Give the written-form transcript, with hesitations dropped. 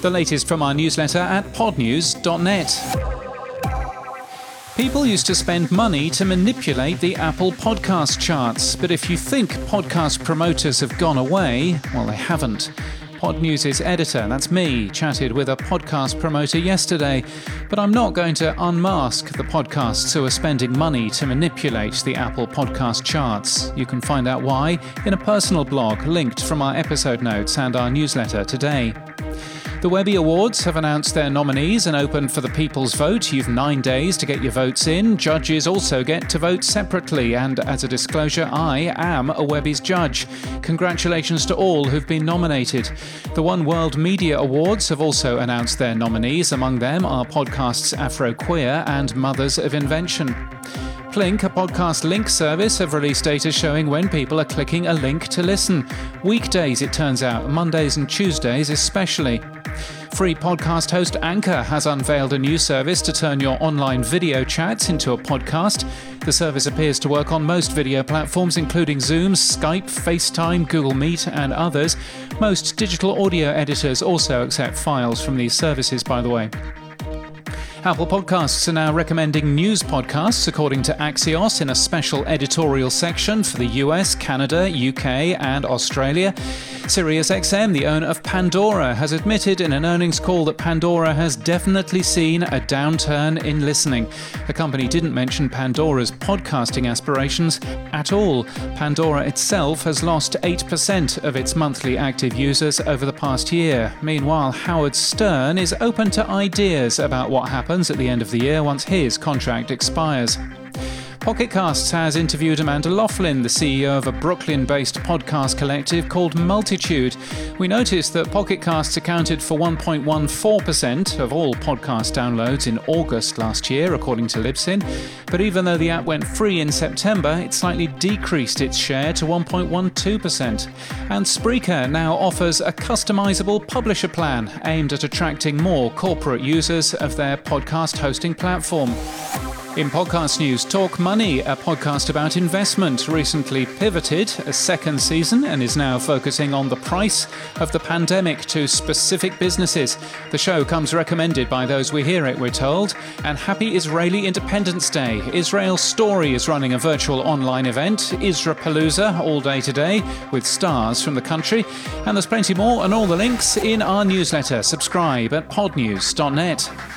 The latest from our newsletter at podnews.net. People used to spend money to manipulate the Apple podcast charts, but if you think podcast promoters have gone away, well, they haven't. Pod News' editor, that's me, chatted with a podcast promoter yesterday, but I'm not going to unmask the podcasts who are spending money to manipulate the Apple podcast charts. You can find out why in a personal blog linked from our episode notes and our newsletter today. The Webby Awards have announced their nominees and opened for the people's vote. You've 9 days to get your votes in. Judges also get to vote separately, and as a disclosure, I am a Webby's judge. Congratulations to all who've been nominated. The One World Media Awards have also announced their nominees. Among them are podcasts Afro Queer and Mothers of Invention. Plink, a podcast link service, have released data showing when people are clicking a link to listen. Weekdays, it turns out, Mondays and Tuesdays especially. Free podcast host Anchor has unveiled a new service to turn your online video chats into a podcast. The service appears to work on most video platforms, including Zoom, Skype, FaceTime, Google Meet, and others. Most digital audio editors also accept files from these services, by the way. Apple Podcasts are now recommending news podcasts, according to Axios, in a special editorial section for the US, Canada, UK, and Australia. SiriusXM, the owner of Pandora, has admitted in an earnings call that Pandora has definitely seen a downturn in listening. The company didn't mention Pandora's podcasting aspirations at all. Pandora itself has lost 8% of its monthly active users over the past year. Meanwhile, Howard Stern is open to ideas about what happens at the end of the year once his contract expires. Pocket Casts has interviewed Amanda Laughlin, the CEO of a Brooklyn-based podcast collective called Multitude. We noticed that Pocket Casts accounted for 1.14% of all podcast downloads in August last year, according to Libsyn. But even though the app went free in September, it slightly decreased its share to 1.12%. And Spreaker now offers a customizable publisher plan aimed at attracting more corporate users of their podcast hosting platform. In podcast news, Talk Money, a podcast about investment, recently pivoted a second season and is now focusing on the price of the pandemic to specific businesses. The show comes recommended by those we hear it, we're told. And happy Israeli Independence Day. Israel Story is running a virtual online event, Israpalooza, all day today, with stars from the country. And there's plenty more and all the links in our newsletter. Subscribe at podnews.net.